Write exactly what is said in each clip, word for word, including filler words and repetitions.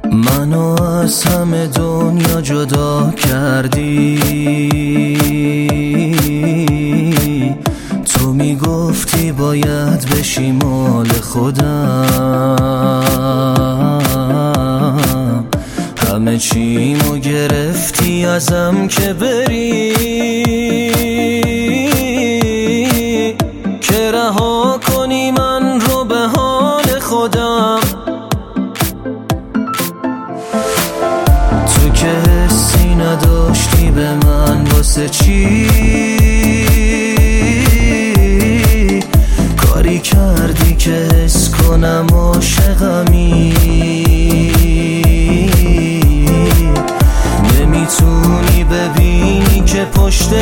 منو از همه دنیا جدا کردی. تو میگفتی باید بشی مال خودم، همه چیمو گرفتی ازم که بری، که رها کنی من رو به حال خودم. تو که حسی نداشتی به من، واسه چی کاری کردی که حس کنم عاشقمی؟ نمیتونی ببینی که پشت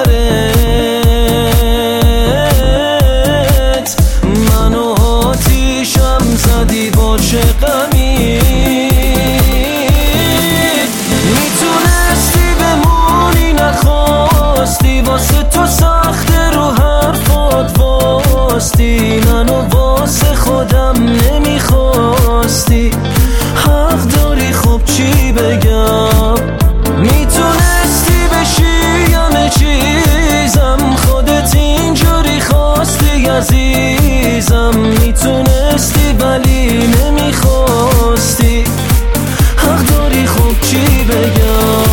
سرت منو آتیشم زدی با چه غمی؟ میتونستی بمونی نخواستی، واسه تو سخت رو حرفات واستی، منو واسه خودم نمیخواستی. حق داری خب چی بگم؟ میتونستی بشی همه چیزم، خودت اینجوری خواستی عزیزم. میتونستی ولی نمیخواستی. حق داری خب چی بگم؟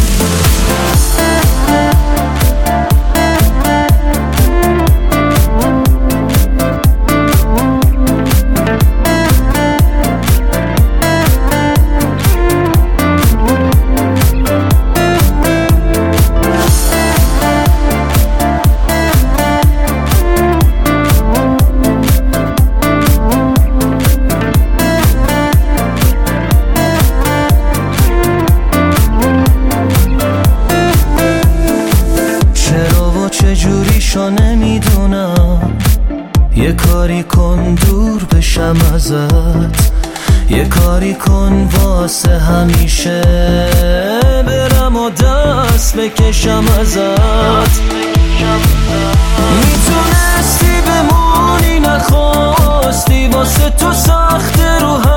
چجوریشو نمیدونم، یه کاری کن دور بشم ازت، یه کاری کن واسه همیشه برم و دست بکشم ازت. میتونستی بمونی نخواستی، واسه تو سخت رو